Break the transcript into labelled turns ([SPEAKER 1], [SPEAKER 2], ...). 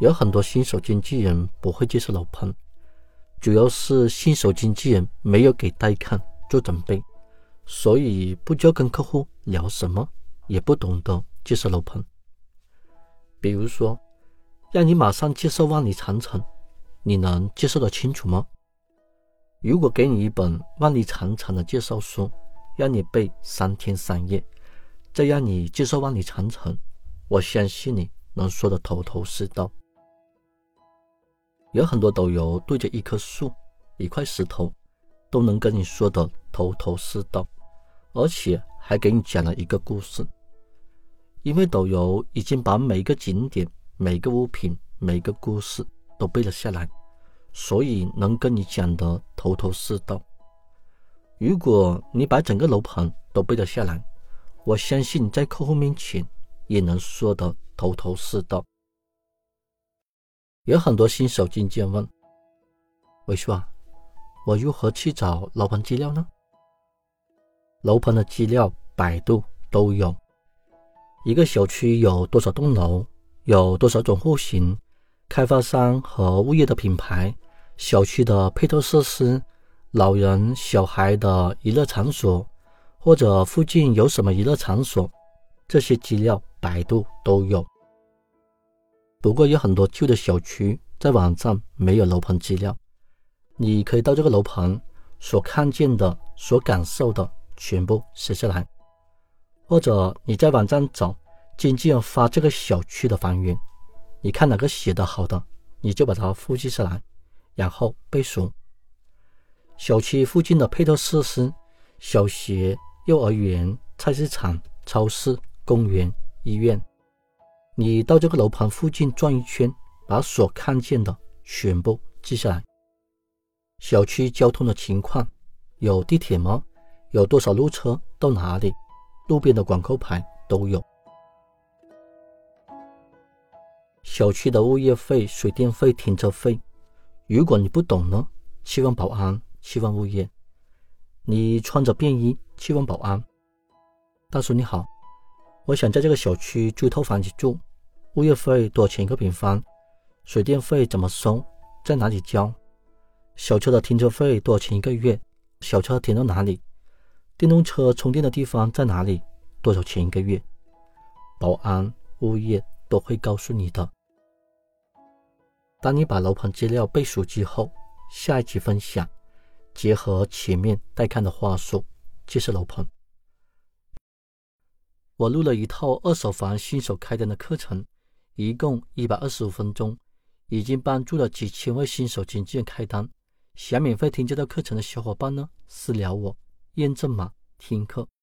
[SPEAKER 1] 有很多新手经纪人不会接受楼盘，主要是新手经纪人没有给带看做准备，所以不知道跟客户聊什么，也不懂得介绍楼盘。比如说让你马上介绍万里长城，你能介绍得清楚吗？如果给你一本万里长城的介绍书，让你背3天3夜，再让你介绍万里长城，我相信你能说得头头是道。有很多导游对着一棵树、一块石头都能跟你说得头头是道，而且还给你讲了一个故事。因为导游已经把每个景点、每个物品、每个故事都背了下来，所以能跟你讲得头头是道。如果你把整个楼盘都背了下来，我相信你在客户面前也能说得头头是道。有很多新手经纪人问，伟叔啊，我如何去找楼盘资料呢？楼盘的资料百度都有，一个小区有多少栋楼，有多少种户型，开发商和物业的品牌，小区的配套设施，老人小孩的娱乐场所，或者附近有什么娱乐场所，这些资料百度都有。不过有很多旧的小区在网站没有楼盘资料，你可以到这个楼盘所看见的、所感受的全部写下来，或者你在网站找经纪人发这个小区的房源，你看哪个写得好的，你就把它复制下来，然后背熟。小区附近的配套设施，小学、幼儿园、菜市场、超市、公园、医院，你到这个楼盘附近转一圈，把所看见的全部记下来。小区交通的情况，有地铁吗？有多少路车到哪里？路边的广告牌都有。小区的物业费、水电费、停车费，如果你不懂呢，去问保安，去问物业。你穿着便衣去问保安，大叔你好，我想在这个小区租一套房子住，物业费多少钱一个平方？水电费怎么收？在哪里交？小车的停车费多少钱一个月？小车停到哪里？电动车充电的地方在哪里？多少钱一个月？保安、物业都会告诉你的。当你把楼盘资料背熟之后，下一期分享结合前面带看的话术介绍楼盘。我录了一套二手房新手开单的课程，一共125分钟，已经帮助了几千位新手经纪人开单。想免费听这套课程的小伙伴呢，私聊我，验证码听课